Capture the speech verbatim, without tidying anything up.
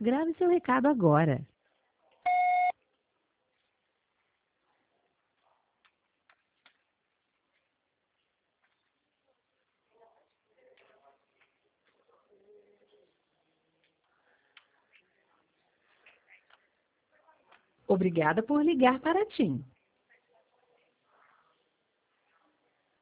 Grave seu recado agora. Obrigada por ligar para a TIM.